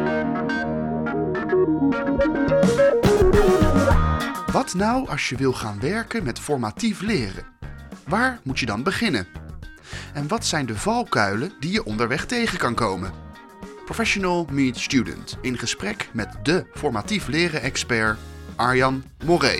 Wat nou als je wil gaan werken met formatief leren? Waar moet je dan beginnen? En wat zijn de valkuilen die je onderweg tegen kan komen? Professional Meet Student in gesprek met de formatief leren-expert Arjan Moré.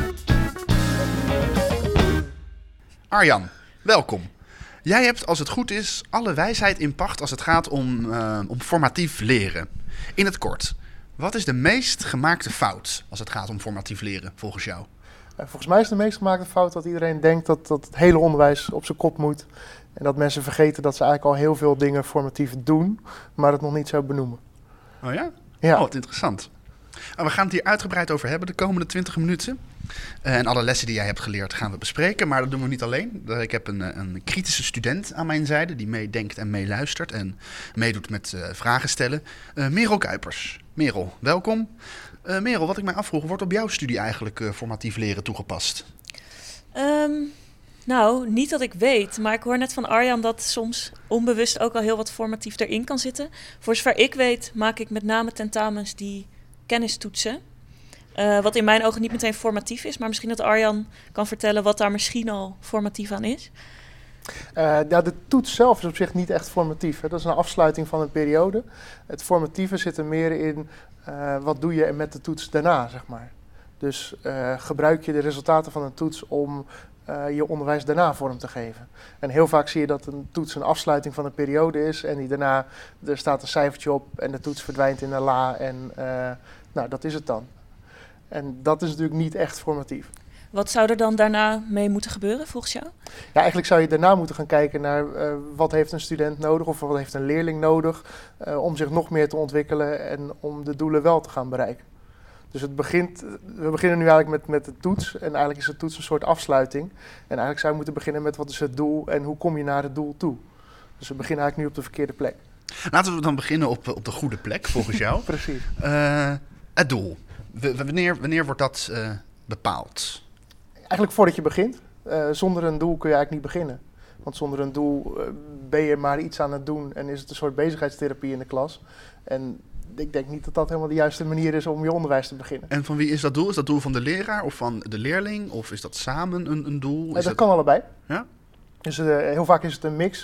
Arjan, welkom. Jij hebt, als het goed is, alle wijsheid in pacht als het gaat om formatief leren. In het kort, wat is de meest gemaakte fout als het gaat om formatief leren, volgens jou? Volgens mij is de meest gemaakte fout dat iedereen denkt dat het hele onderwijs op zijn kop moet. En dat mensen vergeten dat ze eigenlijk al heel veel dingen formatief doen, maar het nog niet zo benoemen. Oh ja? Ja. Oh, wat interessant. We gaan het hier uitgebreid over hebben de komende 20 minuten. En alle lessen die jij hebt geleerd gaan we bespreken, maar dat doen we niet alleen. Ik heb een kritische student aan mijn zijde die meedenkt en meeluistert en meedoet met vragen stellen. Merel Kuipers. Merel, welkom. Merel, wat ik mij afvroeg, wordt op jouw studie eigenlijk formatief leren toegepast? Nou, niet dat ik weet, maar ik hoor net van Arjan dat soms onbewust ook al heel wat formatief erin kan zitten. Voor zover ik weet maak ik met name tentamens die kennistoetsen. Wat in mijn ogen niet meteen formatief is, maar misschien dat Arjan kan vertellen wat daar misschien al formatief aan is. De toets zelf is op zich niet echt formatief. Hè. Dat is een afsluiting van een periode. Het formatieve zit er meer in wat doe je met de toets daarna, zeg maar. Dus gebruik je de resultaten van een toets om je onderwijs daarna vorm te geven. En heel vaak zie je dat een toets een afsluiting van een periode is en die daarna, er staat een cijfertje op en de toets verdwijnt in een la en dat is het dan. En dat is natuurlijk niet echt formatief. Wat zou er dan daarna mee moeten gebeuren volgens jou? Ja, eigenlijk zou je daarna moeten gaan kijken naar wat heeft een student nodig of wat heeft een leerling nodig om zich nog meer te ontwikkelen en om de doelen wel te gaan bereiken. Dus we beginnen nu eigenlijk met de toets en eigenlijk is de toets een soort afsluiting. En eigenlijk zou je moeten beginnen met wat is het doel en hoe kom je naar het doel toe. Dus we beginnen eigenlijk nu op de verkeerde plek. Laten we dan beginnen op de goede plek, volgens jou. Precies. Het doel. Wanneer wordt dat bepaald? Eigenlijk voordat je begint. Zonder een doel kun je eigenlijk niet beginnen. Want zonder een doel ben je maar iets aan het doen en is het een soort bezigheidstherapie in de klas. En ik denk niet dat dat helemaal de juiste manier is om je onderwijs te beginnen. En van wie is dat doel? Is dat doel van de leraar of van de leerling? Of is dat samen een doel? Dat kan allebei. Ja? Dus heel vaak is het een mix.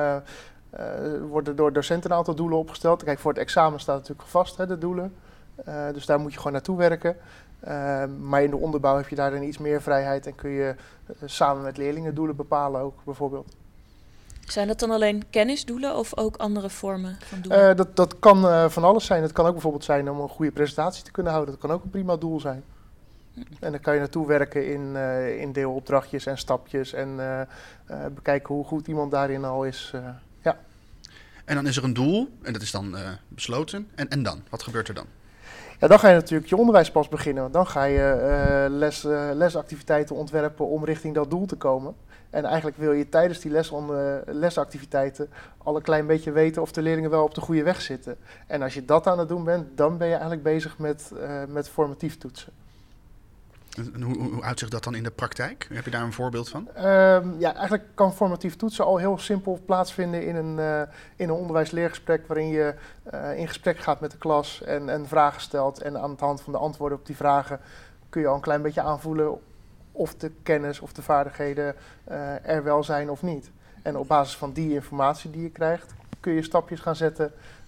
Worden door docenten een aantal doelen opgesteld. Kijk, voor het examen staat natuurlijk vast, de doelen. Dus daar moet je gewoon naartoe werken. Maar in de onderbouw heb je daar dan iets meer vrijheid en kun je samen met leerlingen doelen bepalen ook, bijvoorbeeld. Zijn dat dan alleen kennisdoelen of ook andere vormen van doelen? Dat kan van alles zijn. Het kan ook bijvoorbeeld zijn om een goede presentatie te kunnen houden. Dat kan ook een prima doel zijn. En dan kan je naartoe werken in deelopdrachtjes en stapjes en bekijken hoe goed iemand daarin al is. Ja. En dan is er een doel en dat is dan besloten. En dan? Wat gebeurt er dan? Ja, dan ga je natuurlijk je onderwijs pas beginnen. Want dan ga je lesactiviteiten ontwerpen om richting dat doel te komen. En eigenlijk wil je tijdens die lesactiviteiten al een klein beetje weten of de leerlingen wel op de goede weg zitten. En als je dat aan het doen bent, dan ben je eigenlijk bezig met formatief toetsen. En hoe uitzicht dat dan in de praktijk? Heb je daar een voorbeeld van? Eigenlijk kan formatief toetsen al heel simpel plaatsvinden in een onderwijs-leergesprek waarin je in gesprek gaat met de klas en vragen stelt. En aan de hand van de antwoorden op die vragen kun je al een klein beetje aanvoelen of de kennis of de vaardigheden er wel zijn of niet. En op basis van die informatie die je krijgt kun je stapjes gaan zetten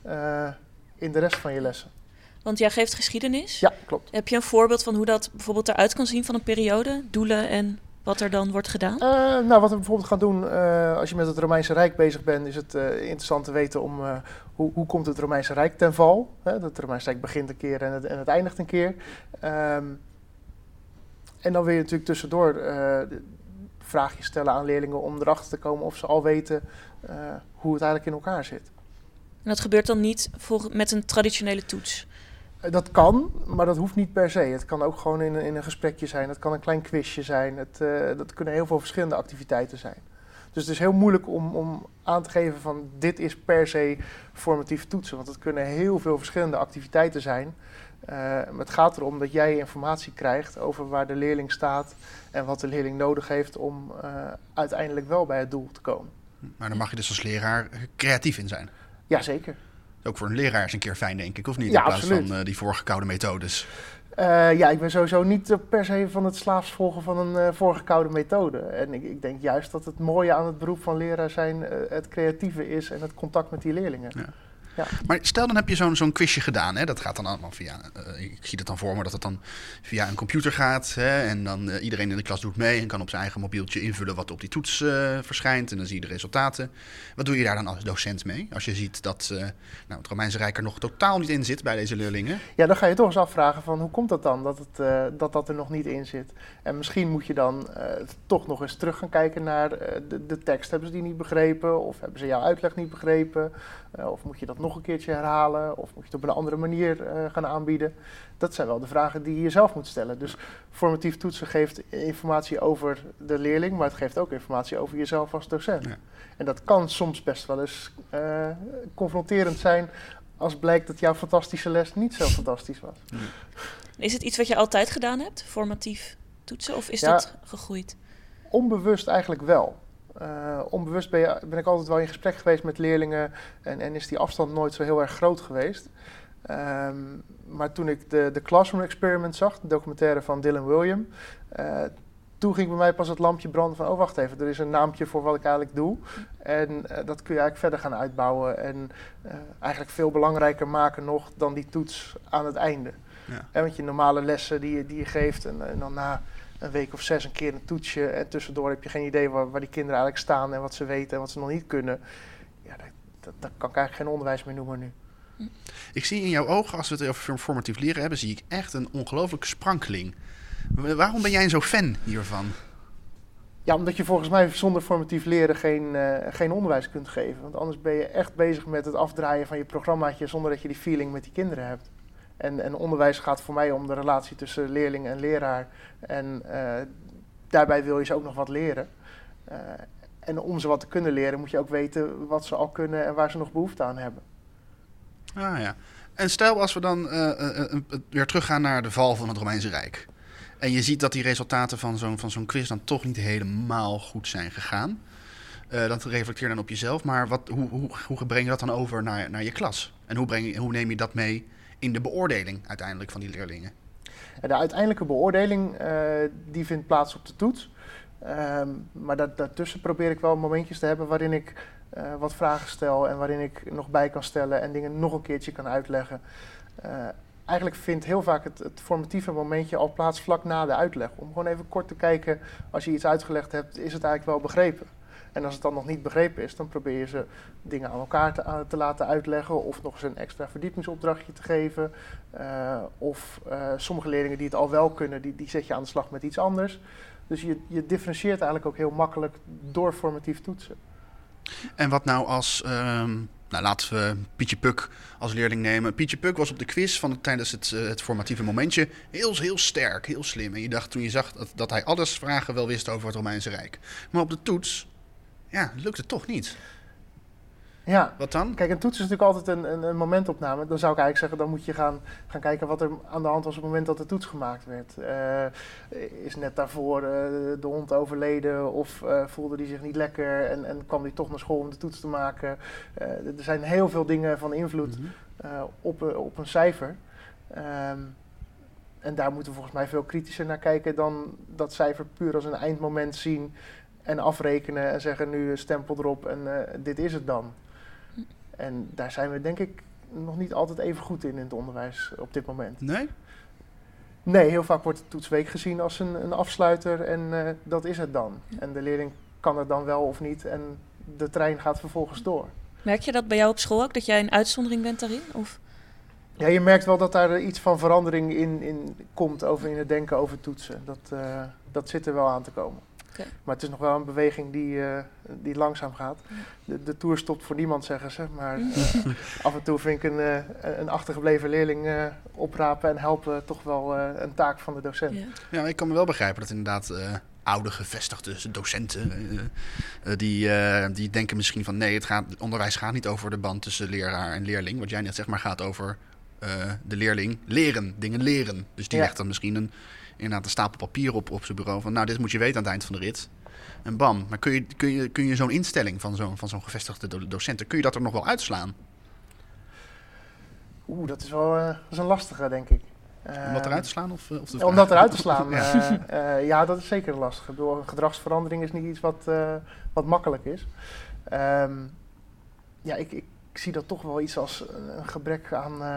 in de rest van je lessen. Want jij geeft geschiedenis. Ja, klopt. Heb je een voorbeeld van hoe dat bijvoorbeeld eruit kan zien van een periode? Doelen en wat er dan wordt gedaan? Wat we bijvoorbeeld gaan doen als je met het Romeinse Rijk bezig bent, is het interessant te weten om hoe komt het Romeinse Rijk ten val. Het Romeinse Rijk begint een keer en het eindigt een keer. En dan wil je natuurlijk tussendoor vraagjes stellen aan leerlingen om erachter te komen of ze al weten hoe het eigenlijk in elkaar zit. En dat gebeurt dan niet met een traditionele toets? Dat kan, maar dat hoeft niet per se. Het kan ook gewoon in een gesprekje zijn. Het kan een klein quizje zijn. Dat kunnen heel veel verschillende activiteiten zijn. Dus het is heel moeilijk om aan te geven van dit is per se formatief toetsen. Want het kunnen heel veel verschillende activiteiten zijn. Het gaat erom dat jij informatie krijgt over waar de leerling staat en wat de leerling nodig heeft om uiteindelijk wel bij het doel te komen. Maar dan mag je dus als leraar creatief in zijn. Jazeker. Ook voor een leraar is een keer fijn, denk ik, of niet? Ja, in plaats absoluut. van die voorgekoude methodes. Ik ben sowieso niet per se van het slaafs volgen van een voorgekoude methode. En ik denk juist dat het mooie aan het beroep van leraar zijn het creatieve is en het contact met die leerlingen. Ja. Ja. Maar stel, dan heb je zo'n quizje gedaan. Hè? Dat gaat dan allemaal via... ik zie het dan voor me dat het dan via een computer gaat. Hè? En dan iedereen in de klas doet mee en kan op zijn eigen mobieltje invullen wat op die toets verschijnt. En dan zie je de resultaten. Wat doe je daar dan als docent mee? Als je ziet dat het Romeinse Rijk er nog totaal niet in zit bij deze leerlingen. Ja, dan ga je toch eens afvragen van hoe komt dat dan dat er nog niet in zit. En misschien moet je dan toch nog eens terug gaan kijken naar de tekst. Hebben ze die niet begrepen? Of hebben ze jouw uitleg niet begrepen? Of moet je dat nog een keertje herhalen? Of moet je het op een andere manier gaan aanbieden? Dat zijn wel de vragen die je jezelf moet stellen. Dus formatief toetsen geeft informatie over de leerling, maar het geeft ook informatie over jezelf als docent. Ja. En dat kan soms best wel eens confronterend zijn als blijkt dat jouw fantastische les niet zo fantastisch was. Is het iets wat je altijd gedaan hebt, formatief toetsen, of is dat gegroeid? Onbewust eigenlijk wel. Onbewust ben ik altijd wel in gesprek geweest met leerlingen en is die afstand nooit zo heel erg groot geweest. Maar toen ik de Classroom Experiment zag, de documentaire van Dylan Wiliam, toen ging bij mij pas het lampje branden van, oh wacht even, er is een naampje voor wat ik eigenlijk doe. En dat kun je eigenlijk verder gaan uitbouwen en eigenlijk veel belangrijker maken nog dan die toets aan het einde. Ja. Want je normale lessen die je geeft en dan na een week of 6 een keer een toetsje en tussendoor heb je geen idee waar die kinderen eigenlijk staan en wat ze weten en wat ze nog niet kunnen. Ja, dat kan ik eigenlijk geen onderwijs meer noemen nu. Ik zie in jouw ogen, als we het over formatief leren hebben, zie ik echt een ongelooflijke sprankeling. Waarom ben jij zo fan hiervan? Ja, omdat je volgens mij zonder formatief leren geen onderwijs kunt geven. Want anders ben je echt bezig met het afdraaien van je programmaatje zonder dat je die feeling met die kinderen hebt. En onderwijs gaat voor mij om de relatie tussen leerling en leraar. En daarbij wil je ze ook nog wat leren. En om ze wat te kunnen leren moet je ook weten wat ze al kunnen en waar ze nog behoefte aan hebben. Ah ja. En stel als we dan weer teruggaan naar de val van het Romeinse Rijk. En je ziet dat die resultaten van zo'n quiz dan toch niet helemaal goed zijn gegaan. Dat reflecteer dan op jezelf. Maar hoe breng je dat dan over naar je klas? En hoe neem je dat mee in de beoordeling uiteindelijk van die leerlingen? De uiteindelijke beoordeling die vindt plaats op de toets. Maar daartussen probeer ik wel momentjes te hebben waarin ik wat vragen stel en waarin ik nog bij kan stellen en dingen nog een keertje kan uitleggen. Eigenlijk vindt heel vaak het formatieve momentje al plaats vlak na de uitleg. Om gewoon even kort te kijken, als je iets uitgelegd hebt, is het eigenlijk wel begrepen? En als het dan nog niet begrepen is, dan probeer je ze dingen aan elkaar te laten uitleggen of nog eens een extra verdiepingsopdrachtje te geven. Sommige leerlingen die het al wel kunnen, die zet je aan de slag met iets anders. Dus je differentieert eigenlijk ook heel makkelijk door formatief toetsen. En wat nou als, laten we Pietje Puk als leerling nemen. Pietje Puk was op de quiz tijdens het formatieve momentje heel sterk, heel slim. En je dacht toen je zag dat hij alles vragen wel wist over het Romeinse Rijk. Maar op de toets, lukt het toch niet. Ja, wat dan? Kijk, een toets is natuurlijk altijd een momentopname. Dan zou ik eigenlijk zeggen, dan moet je gaan kijken wat er aan de hand was op het moment dat de toets gemaakt werd. Is net daarvoor de hond overleden of voelde hij zich niet lekker en kwam hij toch naar school om de toets te maken. Er zijn heel veel dingen van invloed op een cijfer. En daar moeten we volgens mij veel kritischer naar kijken dan dat cijfer puur als een eindmoment zien en afrekenen en zeggen nu stempel erop en dit is het dan. En daar zijn we denk ik nog niet altijd even goed in het onderwijs op dit moment. Nee? Nee, heel vaak wordt de toetsweek gezien als een afsluiter en dat is het dan. En de leerling kan het dan wel of niet en de trein gaat vervolgens door. Merk je dat bij jou op school ook, dat jij een uitzondering bent daarin? Of? Ja, je merkt wel dat daar iets van verandering in komt in het denken over toetsen. Dat zit er wel aan te komen. Okay. Maar het is nog wel een beweging die langzaam gaat. De Tour stopt voor niemand, zeggen ze. Maar af en toe vind ik een achtergebleven leerling oprapen en helpen toch wel een taak van de docent. Ja, ik kan me wel begrijpen dat inderdaad oude gevestigde docenten die denken misschien van nee, het onderwijs gaat niet over de band tussen leraar en leerling. Wat jij net zegt, maar gaat over de leerling dingen leren. Dus die legt dan misschien inderdaad een stapel papier op zijn bureau van dit moet je weten aan het eind van de rit. En bam. Maar kun je zo'n instelling van zo'n gevestigde docenten, kun je dat er nog wel uitslaan? Dat is wel dat is een lastige, denk ik. Om dat eruit te slaan? Of de vraag? Om dat eruit te slaan, Ja. ja, dat is zeker lastig. Ik bedoel, gedragsverandering is niet iets wat makkelijk is. Ja, ik zie dat toch wel iets als een gebrek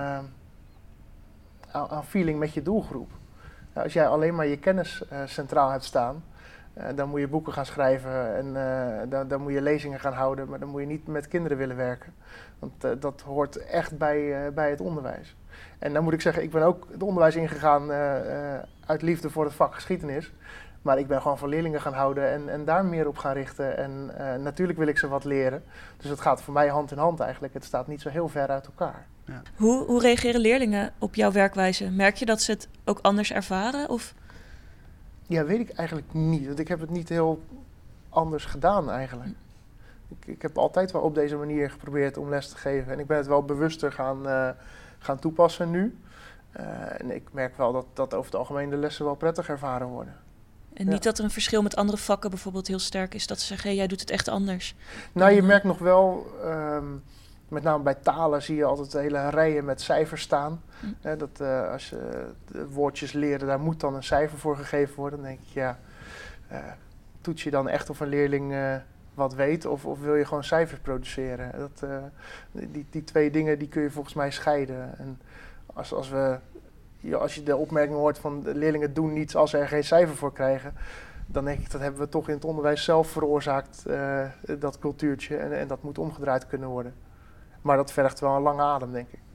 aan feeling met je doelgroep. Als jij alleen maar je kennis centraal hebt staan, dan moet je boeken gaan schrijven en dan moet je lezingen gaan houden, maar dan moet je niet met kinderen willen werken. Want dat hoort echt bij het onderwijs. En dan moet ik zeggen, ik ben ook het onderwijs ingegaan uit liefde voor het vak geschiedenis. Maar ik ben gewoon van leerlingen gaan houden en daar meer op gaan richten. En natuurlijk wil ik ze wat leren. Dus het gaat voor mij hand in hand eigenlijk. Het staat niet zo heel ver uit elkaar. Ja. Hoe reageren leerlingen op jouw werkwijze? Merk je dat ze het ook anders ervaren? Of? Ja, weet ik eigenlijk niet. Want ik heb het niet heel anders gedaan eigenlijk. Ik heb altijd wel op deze manier geprobeerd om les te geven. En ik ben het wel bewuster gaan toepassen nu. En ik merk wel dat over het algemeen de lessen wel prettig ervaren worden. En niet dat er een verschil met andere vakken bijvoorbeeld heel sterk is. Dat ze zeggen, hey, jij doet het echt anders. Nou, je merkt nog wel, met name bij talen zie je altijd hele rijen met cijfers staan. Dat als je de woordjes leren, daar moet dan een cijfer voor gegeven worden. Dan denk ik, ja, toets je dan echt of een leerling wat weet of wil je gewoon cijfers produceren? Die twee dingen die kun je volgens mij scheiden. En als je de opmerking hoort van de leerlingen doen niets als ze er geen cijfer voor krijgen, dan denk ik dat hebben we toch in het onderwijs zelf veroorzaakt, dat cultuurtje. En dat moet omgedraaid kunnen worden. Maar dat vergt wel een lange adem, denk ik.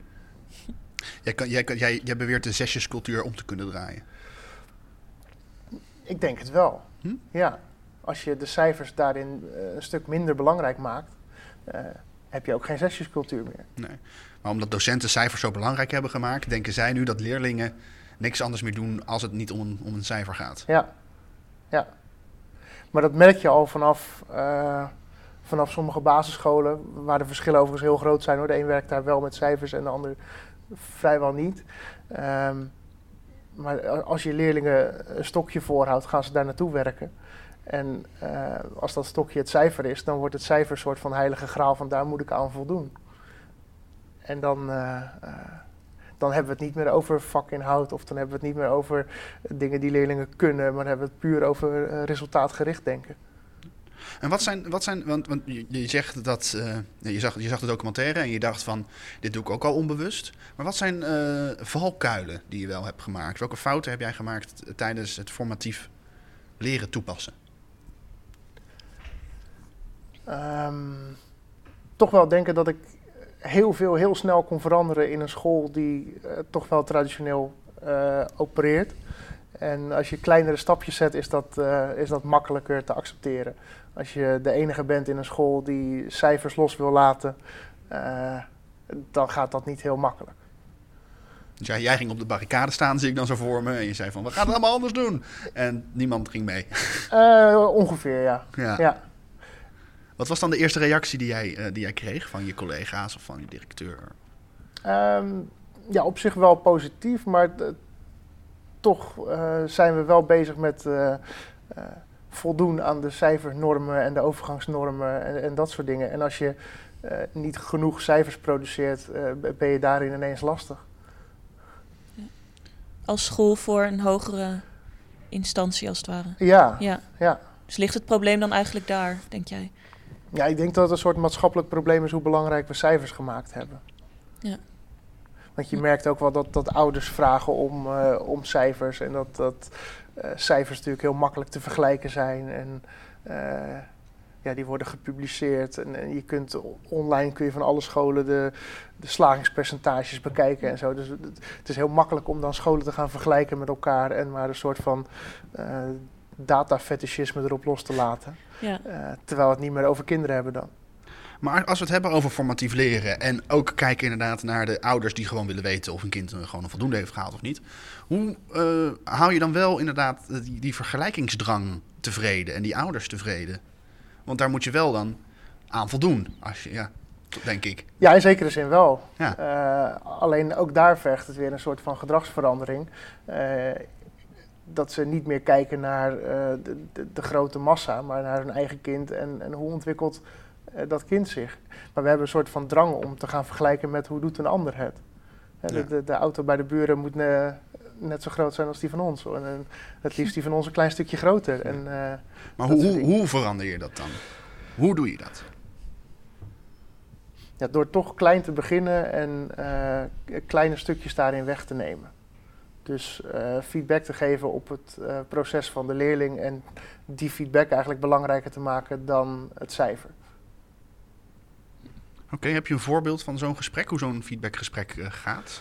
Jij beweert de zesjescultuur om te kunnen draaien. Ik denk het wel. Ja. Als je de cijfers daarin een stuk minder belangrijk maakt, heb je ook geen zesjescultuur meer. Nee. Maar omdat docenten cijfers zo belangrijk hebben gemaakt, denken zij nu dat leerlingen niks anders meer doen als het niet om een cijfer gaat. Ja. Maar dat merk je al vanaf sommige basisscholen, waar de verschillen overigens heel groot zijn. De een werkt daar wel met cijfers en de ander vrijwel niet. Maar als je leerlingen een stokje voorhoudt, gaan ze daar naartoe werken. En als dat stokje het cijfer is, dan wordt het cijfer een soort van heilige graal van daar moet ik aan voldoen. En dan hebben we het niet meer over vakinhoud of dan hebben we het niet meer over dingen die leerlingen kunnen, maar dan hebben we het puur over resultaatgericht denken. En wat zijn want je zegt dat, je zag de documentaire en je dacht van, dit doe ik ook al onbewust. Maar wat zijn valkuilen die je wel hebt gemaakt? Welke fouten heb jij gemaakt tijdens het formatief leren toepassen? Toch wel denken dat ik heel snel kon veranderen in een school die toch wel traditioneel opereert. En als je kleinere stapjes zet, is dat makkelijker te accepteren. Als je de enige bent in een school die cijfers los wil laten, dan gaat dat niet heel makkelijk. Dus jij ging op de barricade staan, zie ik dan zo voor me. En je zei van, we gaan het allemaal anders doen. En niemand ging mee. Ongeveer, ja. Wat was dan de eerste reactie die jij kreeg van je collega's of van je directeur? Ja, op zich wel positief, maar toch zijn we wel bezig met voldoen aan de cijfernormen en de overgangsnormen en dat soort dingen. En als je niet genoeg cijfers produceert, ben je daarin ineens lastig. Als school voor een hogere instantie als het ware. Ja. Dus ligt het probleem dan eigenlijk daar, denk jij? Ja, ik denk dat het een soort maatschappelijk probleem is hoe belangrijk we cijfers gemaakt hebben. Ja. Want je merkt ook wel dat ouders vragen om cijfers en dat cijfers natuurlijk heel makkelijk te vergelijken zijn. En die worden gepubliceerd en je kunt online van alle scholen de slagingspercentages bekijken en zo. Dus het is heel makkelijk om dan scholen te gaan vergelijken met elkaar en maar een soort van datafetischisme erop los te laten. Ja. Terwijl we het niet meer over kinderen hebben dan. Maar als we het hebben over formatief leren en ook kijken inderdaad naar de ouders die gewoon willen weten of een kind gewoon een voldoende heeft gehaald of niet. Hoe hou je dan wel inderdaad die vergelijkingsdrang tevreden en die ouders tevreden? Want daar moet je wel dan aan voldoen, denk ik. Ja, in zekere zin wel. Ja. Alleen ook daar vergt het weer een soort van gedragsverandering. Dat ze niet meer kijken naar de grote massa, maar naar hun eigen kind en hoe ontwikkelt dat kind zich. Maar we hebben een soort van drang om te gaan vergelijken met hoe doet een ander het. Ja. De auto bij de buren moet net zo groot zijn als die van ons. En het liefst die van ons een klein stukje groter. En, Maar hoe verander je dat dan? Hoe doe je dat? Ja, door toch klein te beginnen en kleine stukjes daarin weg te nemen. Dus feedback te geven op het proces van de leerling en die feedback eigenlijk belangrijker te maken dan het cijfer. Oké, heb je een voorbeeld van zo'n gesprek, hoe zo'n feedbackgesprek gaat?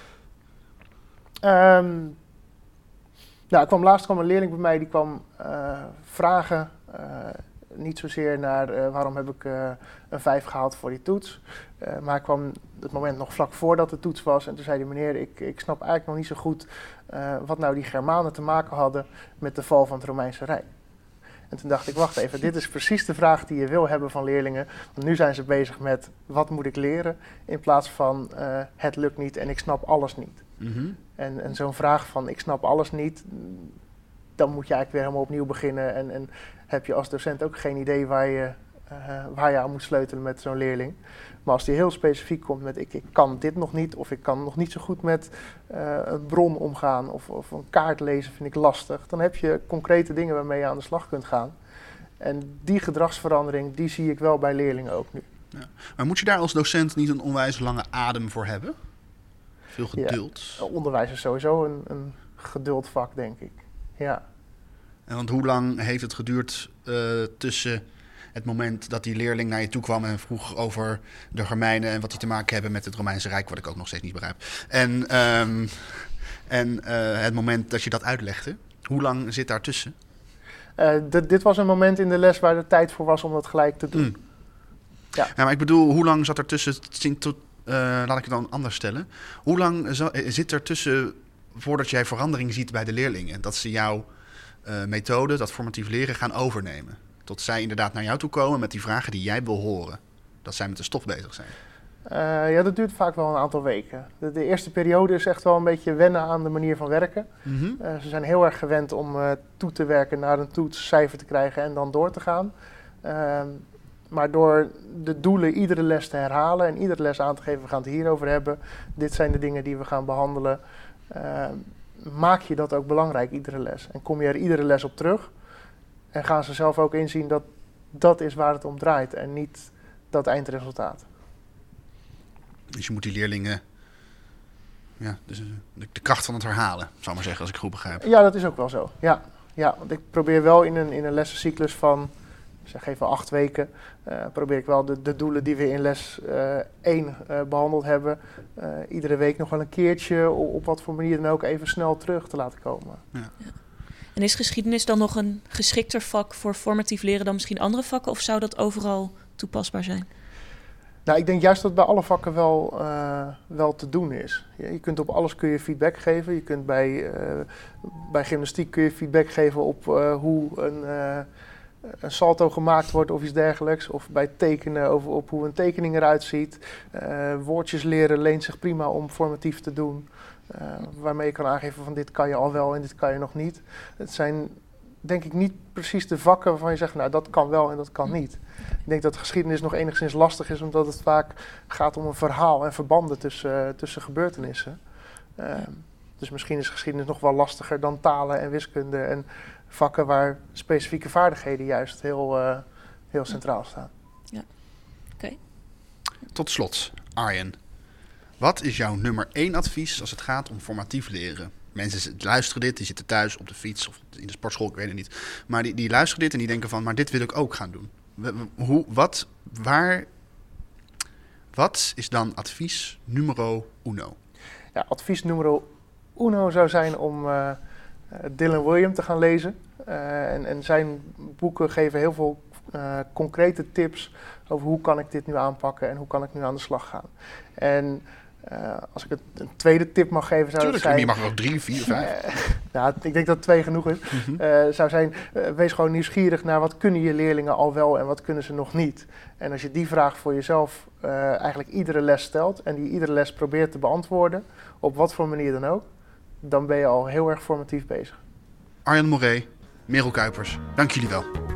Laatst kwam een leerling bij mij die kwam vragen, niet zozeer naar waarom heb ik een 5 gehaald voor die toets. Maar hij kwam het moment nog vlak voordat de toets was en toen zei hij, meneer, ik snap eigenlijk nog niet zo goed wat nou die Germanen te maken hadden met de val van het Romeinse Rijk. En toen dacht ik, wacht even, dit is precies de vraag die je wil hebben van leerlingen. Want nu zijn ze bezig met, wat moet ik leren? In plaats van, het lukt niet en ik snap alles niet. Mm-hmm. En zo'n vraag van, ik snap alles niet, dan moet je eigenlijk weer helemaal opnieuw beginnen. En heb je als docent ook geen idee waar je aan moet sleutelen met zo'n leerling. Maar als die heel specifiek komt met, ik kan dit nog niet, of ik kan nog niet zo goed met een bron omgaan, of een kaart lezen vind ik lastig, dan heb je concrete dingen waarmee je aan de slag kunt gaan. En die gedragsverandering, die zie ik wel bij leerlingen ook nu. Ja. Maar moet je daar als docent niet een onwijs lange adem voor hebben? Veel geduld? Ja, onderwijs is sowieso een geduldvak, denk ik. Ja. En want hoe lang heeft het geduurd tussen het moment dat die leerling naar je toe kwam en vroeg over de Germeinen en wat die te maken hebben met het Romeinse Rijk, wat ik ook nog steeds niet begrijp. En het moment dat je dat uitlegde, hoe lang zit daartussen? Dit was een moment in de les waar de tijd voor was om dat gelijk te doen. Ja, maar ik bedoel, hoe lang zat er tussen, laat ik het dan anders stellen. Hoe lang zit er tussen voordat jij verandering ziet bij de leerlingen? Dat ze jouw methode, dat formatief leren, gaan overnemen. Tot zij inderdaad naar jou toe komen met die vragen die jij wil horen. Dat zij met de stof bezig zijn. Ja, dat duurt vaak wel een aantal weken. De eerste periode is echt wel een beetje wennen aan de manier van werken. Mm-hmm. Ze zijn heel erg gewend om toe te werken naar een toets, cijfer te krijgen en dan door te gaan. Maar door de doelen iedere les te herhalen en iedere les aan te geven, we gaan het hierover hebben. Dit zijn de dingen die we gaan behandelen. Maak je dat ook belangrijk, iedere les. En kom je er iedere les op terug. En gaan ze zelf ook inzien dat dat is waar het om draait en niet dat eindresultaat. Dus je moet die leerlingen, ja, dus de kracht van het herhalen, zou ik maar zeggen, als ik goed begrijp. Ja, dat is ook wel zo. Ja, want ik probeer wel in een lessencyclus van, zeg even 8 weken, probeer ik wel de doelen die we in les 1 behandeld hebben, iedere week nog wel een keertje, op wat voor manier dan ook, even snel terug te laten komen. Ja. En is geschiedenis dan nog een geschikter vak voor formatief leren dan misschien andere vakken? Of zou dat overal toepasbaar zijn? Nou, ik denk juist dat het bij alle vakken wel te doen is. Je kunt op alles kun je feedback geven. Je kunt bij gymnastiek kun je feedback geven op hoe een salto gemaakt wordt of iets dergelijks. Of bij tekenen op hoe een tekening eruit ziet. Woordjes leren leent zich prima om formatief te doen. Waarmee je kan aangeven van dit kan je al wel en dit kan je nog niet. Het zijn denk ik niet precies de vakken waarvan je zegt, nou dat kan wel en dat kan niet. Ik denk dat geschiedenis nog enigszins lastig is, omdat het vaak gaat om een verhaal en verbanden tussen gebeurtenissen. Dus misschien is geschiedenis nog wel lastiger dan talen en wiskunde en vakken waar specifieke vaardigheden juist heel centraal staan. Ja, oké. Tot slot, Arjen. Wat is jouw nummer 1 advies als het gaat om formatief leren? Mensen luisteren dit, die zitten thuis op de fiets of in de sportschool, ik weet het niet. Maar die luisteren dit en die denken van, maar dit wil ik ook gaan doen. Wat is dan advies numero uno? Ja, advies numero uno zou zijn om Dylan Wiliam te gaan lezen. En zijn boeken geven heel veel concrete tips over hoe kan ik dit nu aanpakken en hoe kan ik nu aan de slag gaan. En als ik het een tweede tip mag geven, zou het zijn... Je mag er ook 3, 4, 5. Nou, ik denk dat 2 genoeg is. Zou zijn, wees gewoon nieuwsgierig naar wat kunnen je leerlingen al wel en wat kunnen ze nog niet. En als je die vraag voor jezelf eigenlijk iedere les stelt en die iedere les probeert te beantwoorden, op wat voor manier dan ook, dan ben je al heel erg formatief bezig. Arjen Moré, Merel Kuipers, dank jullie wel.